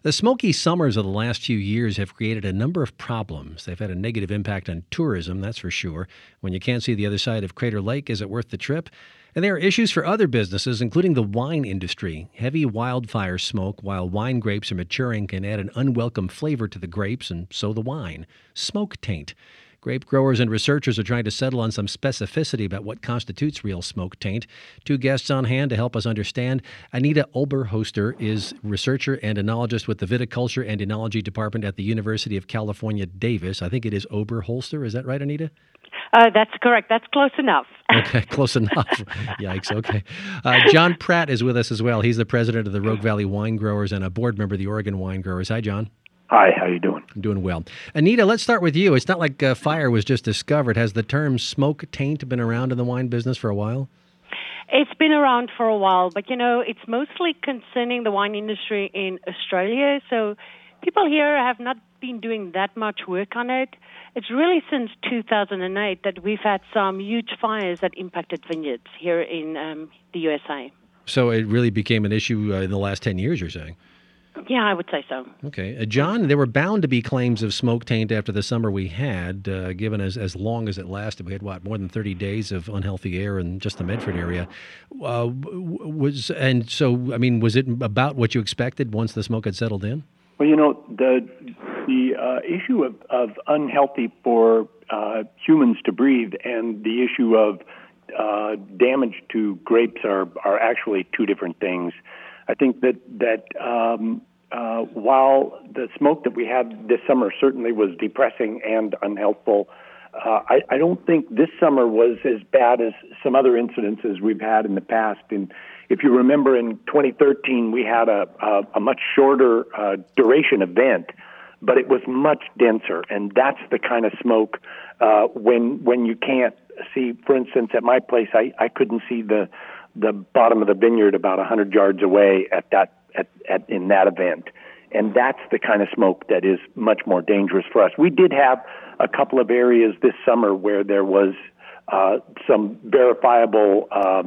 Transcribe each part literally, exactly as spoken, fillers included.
The smoky summers of the last few years have created a number of problems. They've had a negative impact on tourism, that's for sure. When you can't see the other side of Crater Lake, is it worth the trip? And there are issues for other businesses, including the wine industry. Heavy wildfire smoke while wine grapes are maturing can add an unwelcome flavor to the grapes and so the wine. Smoke taint. Grape growers and researchers are trying to settle on some specificity about what constitutes real smoke taint. Two guests on hand to help us understand. Anita Oberholzer is researcher and enologist with the Viticulture and Enology Department at the University of California, Davis. I think it is Oberholzer. Is that right, Anita? Uh, that's correct. That's close enough. Okay, close enough. Yikes, okay. Uh, John Pratt is with us as well. He's the president of the Rogue Valley Wine Growers and a board member of the Oregon Wine Growers. Hi, John. Hi, how you doing? I'm doing well. Anita, let's start with you. It's not like uh, fire was just discovered. Has the term smoke taint been around in the wine business for a while? It's been around for a while, but, you know, it's mostly concerning the wine industry in Australia. So people here have not been doing that much work on it. It's really since two thousand eight that we've had some huge fires that impacted vineyards here in um, the U S A. So it really became an issue uh, in the last ten years, you're saying? Yeah, I would say so. Okay. Uh, John, there were bound to be claims of smoke taint after the summer we had, uh, given as, as long as it lasted. We had, what, more than thirty days of unhealthy air in just the Medford area. Uh, was And so, I mean, was it about what you expected once the smoke had settled in? Well, you know, the the uh, issue of, of unhealthy for uh, humans to breathe and the issue of uh, damage to grapes are, are actually two different things. I think that that um, uh, while the smoke that we had this summer certainly was depressing and unhelpful, uh, I, I don't think this summer was as bad as some other incidences we've had in the past. And if you remember, in twenty thirteen, we had a, a, a much shorter uh, duration event, but it was much denser, and that's the kind of smoke uh, when when you can't see. For instance, at my place, I, I couldn't see the the bottom of the vineyard about one hundred yards away at that at, at in that event. And that's the kind of smoke that is much more dangerous for us. We did have a couple of areas this summer where there was uh, some verifiable uh,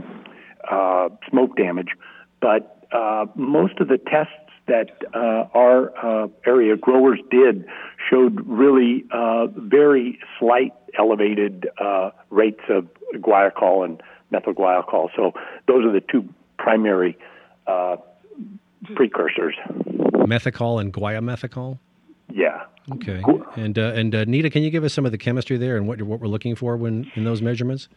uh, smoke damage, but uh, most of the tests that uh, our uh, area growers did showed really uh, very slight elevated uh, rates of guaiacol and methyl guaiacol. So those are the two primary uh, precursors. Methicol and guaiamethicol? Yeah. Okay. And uh, and uh, Nita, can you give us some of the chemistry there and what what we're looking for when in those measurements?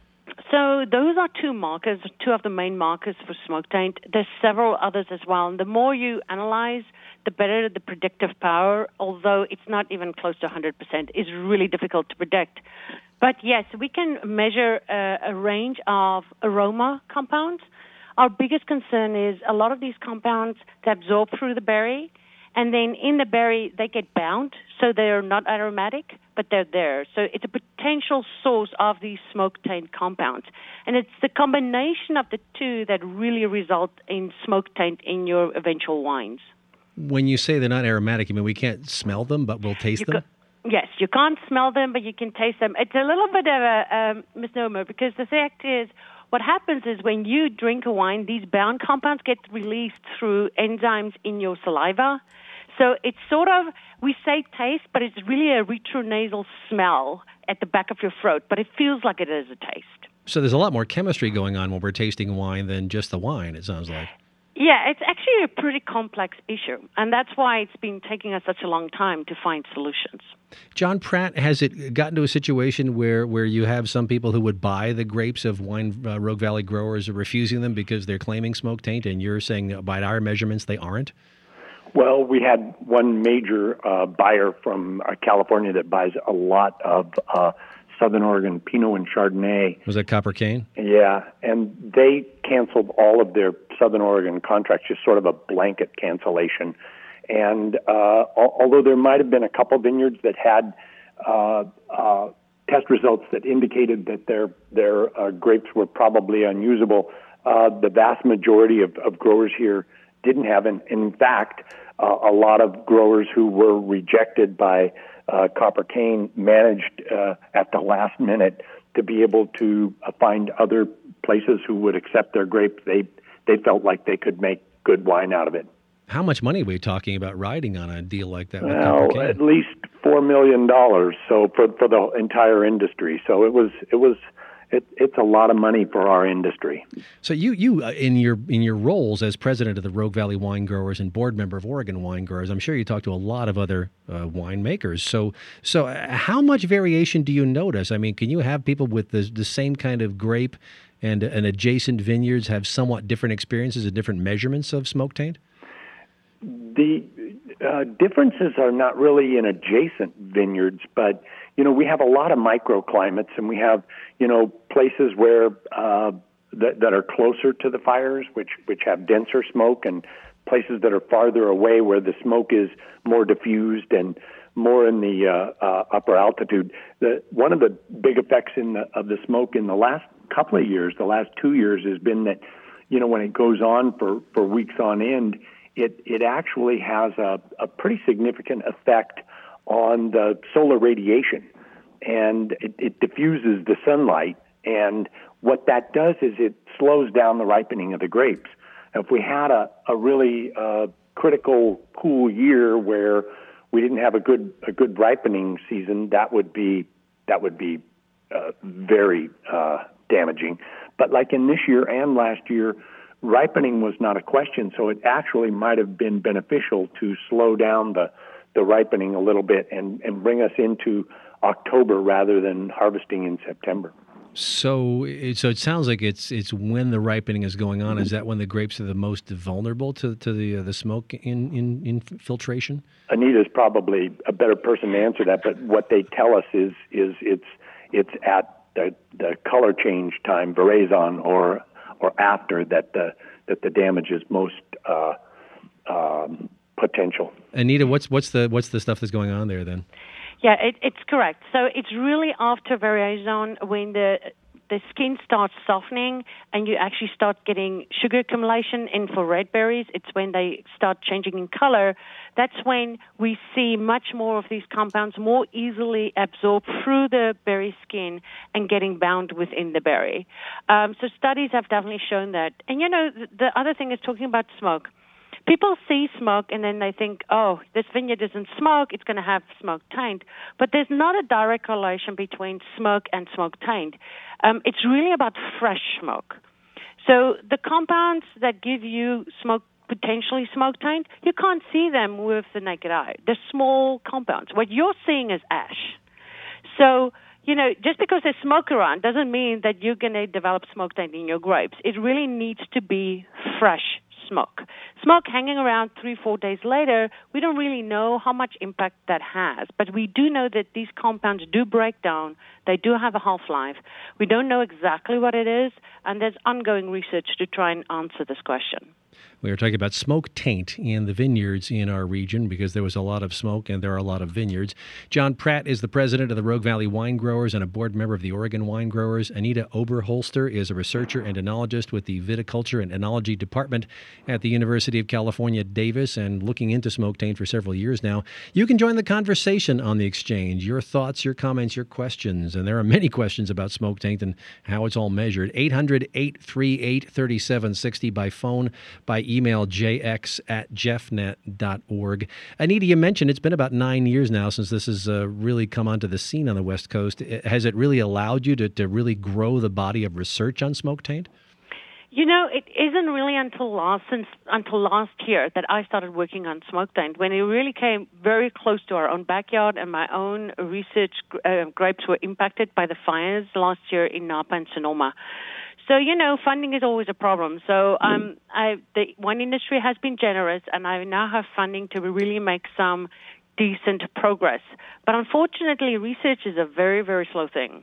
So those are two markers, two of the main markers for smoke taint. There's several others as well. And the more you analyze, the better the predictive power, although it's not even close to one hundred percent. It's really difficult to predict. But yes, we can measure a, a range of aroma compounds. Our biggest concern is a lot of these compounds they absorb through the berry, and then in the berry they get bound, so they're not aromatic, but they're there. So it's a potential source of these smoke taint compounds. And it's the combination of the two that really result in smoke taint in your eventual wines. When you say they're not aromatic, you mean we can't smell them, but we'll taste You them? co- Yes, you can't smell them, but you can taste them. It's a little bit of a um, misnomer because the fact is, what happens is when you drink a wine, these bound compounds get released through enzymes in your saliva. So it's sort of, we say taste, but it's really a retronasal smell at the back of your throat, but it feels like it is a taste. So there's a lot more chemistry going on when we're tasting wine than just the wine, it sounds like. Yeah, it's actually a pretty complex issue, and that's why it's been taking us such a long time to find solutions. John Pratt, has it gotten to a situation where, where you have some people who would buy the grapes of wine uh, Rogue Valley growers are refusing them because they're claiming smoke taint, and you're saying that by our measurements they aren't? Well, we had one major uh, buyer from uh, California that buys a lot of uh, Southern Oregon Pinot and Chardonnay. Was that Copper Cane? Yeah, and they canceled all of their Southern Oregon contracts, just sort of a blanket cancellation. And uh, al- although there might have been a couple vineyards that had uh, uh, test results that indicated that their their uh, grapes were probably unusable, uh, the vast majority of, of growers here didn't have. And in fact, uh, a lot of growers who were rejected by uh, Copper Cane managed uh, at the last minute to be able to uh, find other places who would accept their grapes. They they felt like they could make good wine out of it. How much money are we talking about riding on a deal like that? With Well, Copper Cane? at least four million dollars. So for for the entire industry. So it was it was. It, it's a lot of money for our industry. So you, you uh, in your in your roles as president of the Rogue Valley Wine Growers and board member of Oregon Wine Growers, I'm sure you talk to a lot of other uh, winemakers. So so uh, how much variation do you notice? I mean, can you have people with the the same kind of grape and and adjacent vineyards have somewhat different experiences and different measurements of smoke taint? The uh, differences are not really in adjacent vineyards, but you know we have a lot of microclimates, and we have you know places where uh, that, that are closer to the fires, which which have denser smoke, and places that are farther away where the smoke is more diffused and more in the uh, uh, upper altitude. The one of the big effects in the, of the smoke in the last couple of years, the last two years, has been that you know when it goes on for, for weeks on end, it it actually has a, a pretty significant effect on the solar radiation, and it, it diffuses the sunlight. And what that does is it slows down the ripening of the grapes. If we had a, a really uh, critical cool year where we didn't have a good a good ripening season, that would be that would be uh, very uh, damaging. But like in this year and last year, ripening was not a question, so it actually might have been beneficial to slow down the the ripening a little bit and, and bring us into October rather than harvesting in September. So, it, so it sounds like it's it's when the ripening is going on. Is that when the grapes are the most vulnerable to to the uh, the smoke in, in infiltration? Anita's probably a better person to answer that, but what they tell us is is it's it's at the the color change time, veraison, or or after that the that the damage is most uh, um, potential. Anita, what's what's the what's the stuff that's going on there then? Yeah, it, it's correct. So it's really after veraison when the the skin starts softening and you actually start getting sugar accumulation in for red berries. It's when they start changing in color. That's when we see much more of these compounds more easily absorbed through the berry skin and getting bound within the berry. Um, so studies have definitely shown that. And, you know, the, the other thing is talking about smoke. People see smoke and then they think, oh, this vineyard isn't smoke, it's going to have smoke taint. But there's not a direct correlation between smoke and smoke taint. Um, it's really about fresh smoke. So the compounds that give you smoke, potentially smoke taint, you can't see them with the naked eye. They're small compounds. What you're seeing is ash. So, you know, just because there's smoke around doesn't mean that you're going to develop smoke taint in your grapes. It really needs to be fresh smoke. Smoke hanging around three, four days later, we don't really know how much impact that has. But we do know that these compounds do break down. They do have a half-life. We don't know exactly what it is, and there's ongoing research to try and answer this question. We were talking about smoke taint in the vineyards in our region because there was a lot of smoke and there are a lot of vineyards. John Pratt is the president of the Rogue Valley Wine Growers and a board member of the Oregon Wine Growers. Anita Oberholster is a researcher and enologist with the Viticulture and Enology Department at the University of California, Davis, and looking into smoke taint for several years now. You can join the conversation on the exchange. Your thoughts, your comments, your questions, and there are many questions about smoke taint and how it's all measured. eight hundred, eight three eight, three seven six zero by phone, by email jx at jeffnet dot org. Anita, you mentioned it's been about nine years now since this has uh, really come onto the scene on the West Coast. Has it really allowed you to, to really grow the body of research on smoke taint? You know, it isn't really until last since until last year that I started working on smoke taint, when it really came very close to our own backyard, and my own research uh, grapes were impacted by the fires last year in Napa and Sonoma. So, you know, funding is always a problem. So um, I, the wine industry has been generous, and I now have funding to really make some decent progress. But unfortunately, research is a very, very slow thing.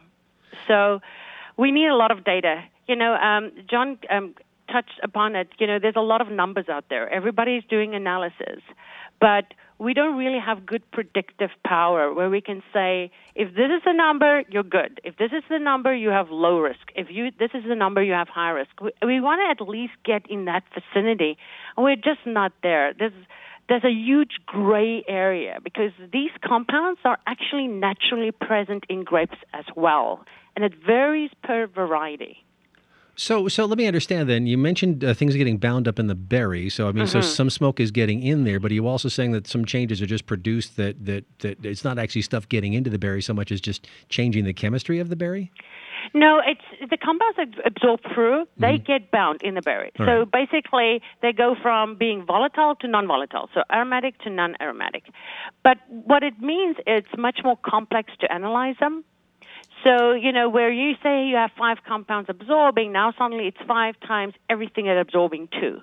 So we need a lot of data. You know, um, John um, touched upon it. You know, there's a lot of numbers out there. Everybody's doing analysis. But we don't really have good predictive power where we can say, if this is the number, you're good. If this is the number, you have low risk. If you this is the number, you have high risk. We, we want to at least get in that vicinity, and we're just not there. There's, there's a huge gray area because these compounds are actually naturally present in grapes as well, and it varies per variety. So, so let me understand then. You mentioned uh, things getting bound up in the berry. So, I mean, mm-hmm. so some smoke is getting in there, but are you also saying that some changes are just produced that, that, that it's not actually stuff getting into the berry so much as just changing the chemistry of the berry? No, it's the compounds that absorb through, they mm-hmm. get bound in the berry. All so right. basically, they go from being volatile to non-volatile, so aromatic to non-aromatic. But what it means, it's much more complex to analyze them. So, you know, where you say you have five compounds absorbing, now suddenly it's five times everything it's absorbing too.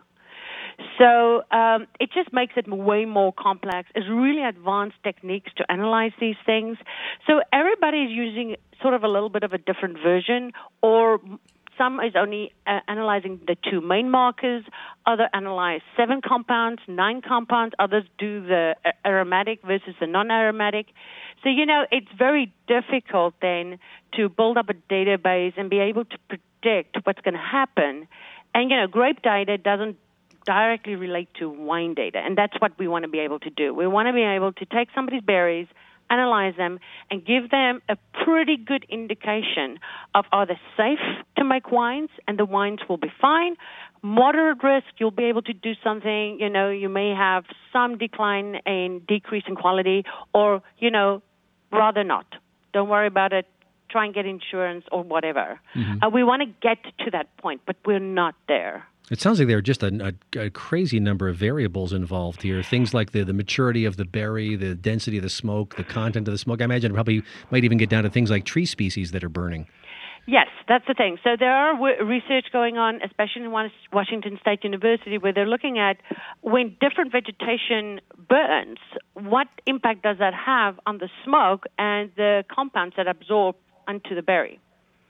So um, it just makes it way more complex. It's really advanced techniques to analyze these things. So everybody is using sort of a little bit of a different version, or some is only uh, analyzing the two main markers. Other analyze seven compounds, nine compounds. Others do the aromatic versus the non-aromatic. So, you know, it's very difficult then to build up a database and be able to predict what's going to happen. And, you know, grape data doesn't directly relate to wine data, and that's what we want to be able to do. We want to be able to take somebody's berries, analyze them, and give them a pretty good indication of are they safe to make wines, and the wines will be fine. Moderate risk, you'll be able to do something, you know, you may have some decline in decrease in quality, or, you know, rather not. Don't worry about it. Try and get insurance or whatever. Mm-hmm. Uh, we want to get to that point, but we're not there. It sounds like there are just a, a, a crazy number of variables involved here. Things like the, the maturity of the berry, the density of the smoke, the content of the smoke. I imagine it probably might even get down to things like tree species that are burning. Yes, that's the thing. So there are w- research going on, especially in Washington State University, where they're looking at when different vegetation burns, what impact does that have on the smoke and the compounds that absorb onto the berry.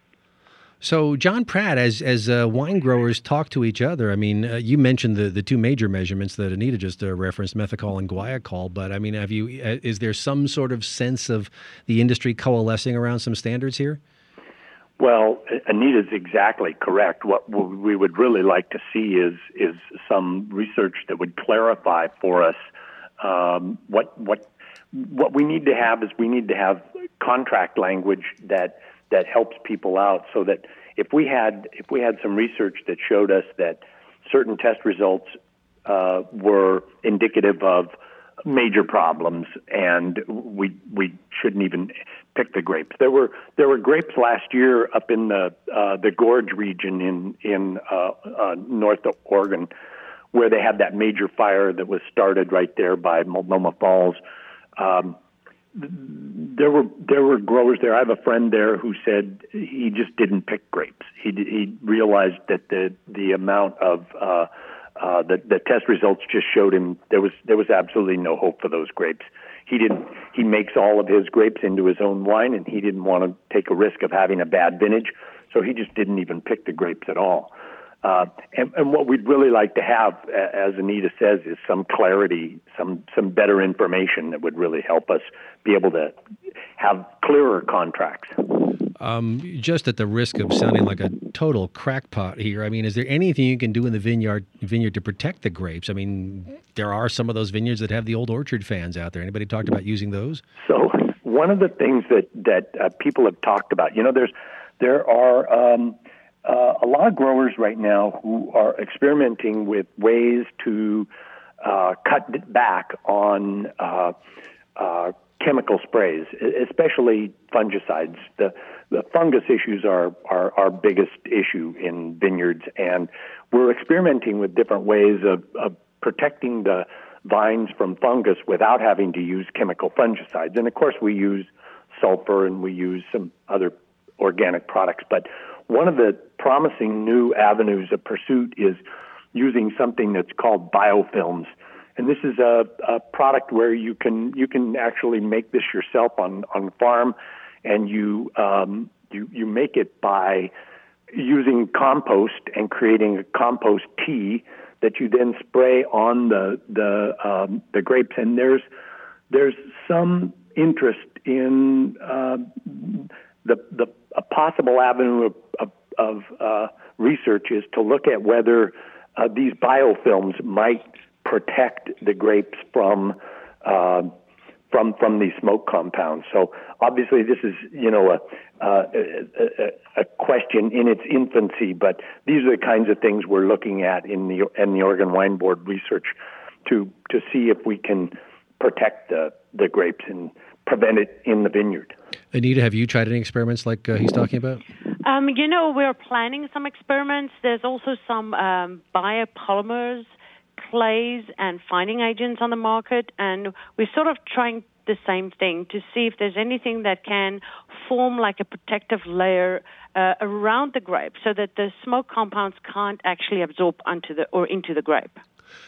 So, John Pratt, as as uh, wine growers talk to each other, I mean, uh, you mentioned the, the two major measurements that Anita just uh, referenced, methicol and guaiacol. But I mean, have you? Uh, is there some sort of sense of the industry coalescing around some standards here? Well, Anita's exactly correct. What we would really like to see is is some research that would clarify for us um, what what what we need to have is we need to have contract language that. that helps people out, so that if we had if we had some research that showed us that certain test results uh, were indicative of major problems, and we we shouldn't even pick the grapes. There were there were grapes last year up in the uh, the Gorge region in in uh, uh, North Oregon, where they had that major fire that was started right there by Multnomah Falls. Um, There were there were growers there. I have a friend there who said he just didn't pick grapes. He he realized that the the amount of uh, uh, the the test results just showed him there was there was absolutely no hope for those grapes. He didn't. He makes all of his grapes into his own wine, and he didn't want to take a risk of having a bad vintage, so he just didn't even pick the grapes at all. Uh, and, and what we'd really like to have, as Anita says, is some clarity, some some better information that would really help us be able to have clearer contracts. Um, just at the risk of sounding like a total crackpot here, I mean, is there anything you can do in the vineyard vineyard to protect the grapes? I mean, there are some of those vineyards that have the old orchard fans out there. Anybody talked about using those? So one of the things that that uh, people have talked about, you know, there's there are. Um, Uh, a lot of growers right now who are experimenting with ways to uh, cut back on uh, uh, chemical sprays, especially fungicides. The, the fungus issues are, are our biggest issue in vineyards, and we're experimenting with different ways of, of protecting the vines from fungus without having to use chemical fungicides. And of course, we use sulfur and we use some other organic products, but one of the promising new avenues of pursuit is using something that's called biofilms, and this is a, a product where you can you can actually make this yourself on on farm, and you um, you you make it by using compost and creating a compost tea that you then spray on the the um, the grapes. And there's there's some interest in uh, the the a possible avenue of of, of uh, research is to look at whether uh, these biofilms might protect the grapes from uh, from from these smoke compounds. So obviously, this is you know a, a, a, a question in its infancy, but these are the kinds of things we're looking at in the in the Oregon Wine Board research to to see if we can protect the the grapes and prevent it in the vineyard. Anita, have you tried any experiments like uh, he's talking about? Um, you know, we're planning some experiments. There's also some um, biopolymers, clays, and fining agents on the market, and we're sort of trying the same thing to see if there's anything that can form like a protective layer uh, around the grape so that the smoke compounds can't actually absorb onto the or into the grape.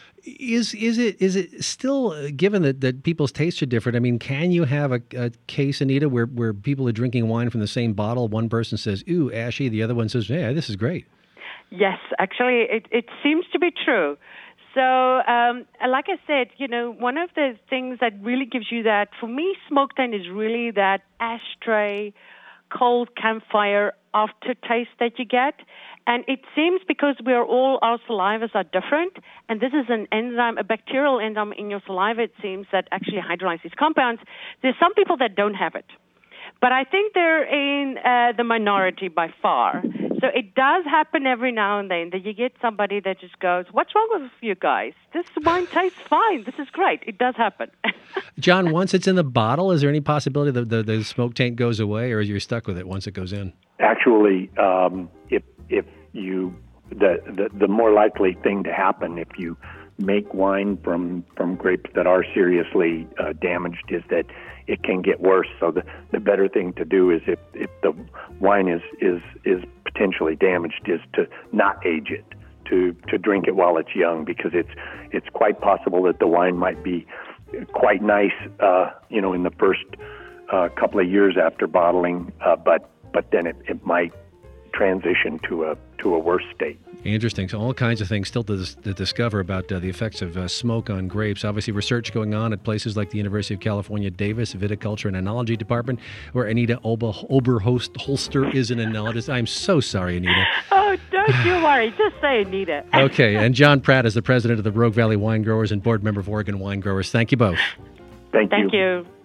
Is is it is it still, uh, given that, that people's tastes are different, I mean, can you have a, a case, Anita, where, where people are drinking wine from the same bottle? One person says, ooh, ashy. The other one says, yeah, this is great. Yes, actually, it, it seems to be true. So, um, like I said, you know, one of the things that really gives you that, for me, smoke taint is really that ashtray, cold campfire aftertaste that you get. And it seems because we're all, our salivas are different, and this is an enzyme, a bacterial enzyme in your saliva, it seems, that actually hydrolyzes these compounds. There's some people that don't have it. But I think they're in uh, the minority by far. So it does happen every now and then that you get somebody that just goes, what's wrong with you guys? This wine tastes fine. This is great. It does happen. John, once it's in the bottle, is there any possibility that the, the smoke taint goes away, or you're stuck with it once it goes in? Actually, um, if if you the, the the more likely thing to happen if you make wine from from grapes that are seriously uh, damaged is that it can get worse. So the, the better thing to do is if, if the wine is, is is potentially damaged is to not age it, to to drink it while it's young, because it's it's quite possible that the wine might be quite nice, uh, you know, in the first uh, couple of years after bottling, uh, but but then it, it might transition to a to a worse state. Interesting. So all kinds of things still to, dis- to discover about uh, the effects of uh, smoke on grapes. Obviously, research going on at places like the University of California, Davis Viticulture and Enology Department, where Anita Ober- Oberholster is an enologist. I'm so sorry, Anita. Oh, don't you worry. Just say Anita. Okay. And John Pratt is the president of the Rogue Valley Wine Growers and board member of Oregon Wine Growers. Thank you both. Thank you. Thank you.